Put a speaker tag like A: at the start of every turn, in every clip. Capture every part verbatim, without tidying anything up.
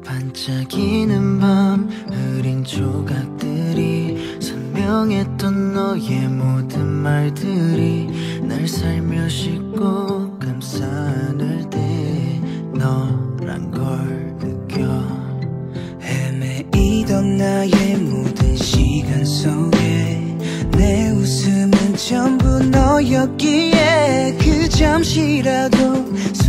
A: 반짝이는 밤 흐린 조각들이 선명했던 너의 모든 말들이 날 살며시 꼭 감싸 안을 때 너란 걸 느껴.
B: 헤매이던 나의 모든 시간 속에 내 웃음은 전부 너였기에 그 잠시라도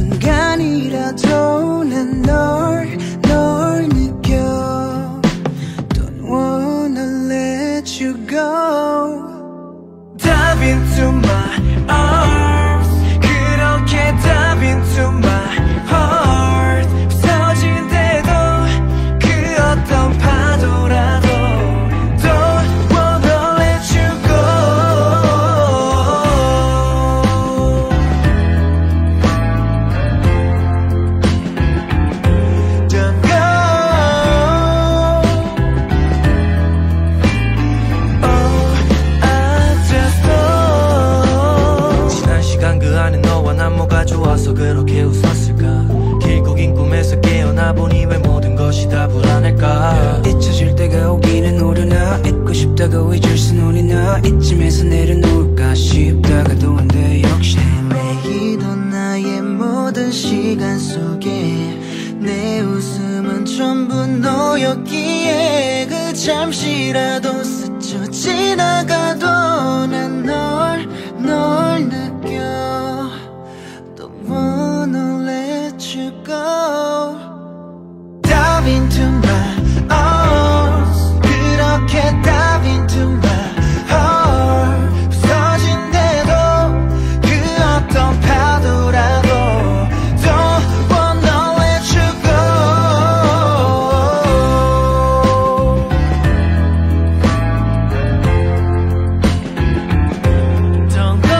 B: 순간이라도 난 널 널 느껴. Don't wanna let you go.
C: Dive into my arms 그렇게 dive into my heart 부서진대도 그 어떤 파도라도 Don't wanna let you go. Don't go. 그 안에 너와 난 뭐가 좋아서 그렇게 웃었을까. 길고 긴 꿈에서 깨어나 보니 왜 모든 것이 다 불안할까.
B: 잊혀질 때가 오기는 오려나 잊고 싶다고 잊을 순 오리나 이쯤에서 내려놓을까 싶다가도 안돼 역시.
A: 헤매이던 나의 모든 시간 속에 내 웃음은 전부 너였기에 그 잠시라도 스쳐 지나가도 난 널 널 느껴. Don't wanna let you go. Dive into my arms 그렇게 dive into my heart 부서진대도 그 어떤 파도라도 Don't wanna let you go. Don't go.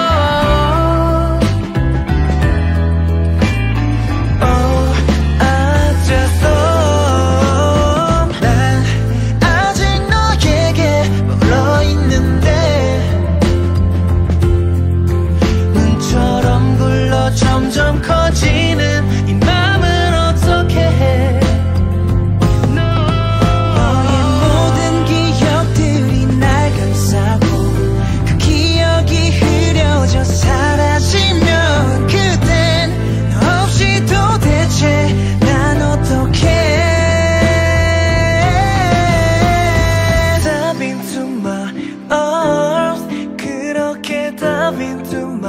A: Oh, I just thought 난 아직 너에게 멀어 있는데 눈처럼 굴러 점점 커지는 이 맘을 어떻게 해.
B: 너의 모든 기억들이 날 감싸고 그 기억이 흐려져 사라지면 그땐 너 없이 도대체 난 어떡해.
C: Dive into my arms 그렇게 dive into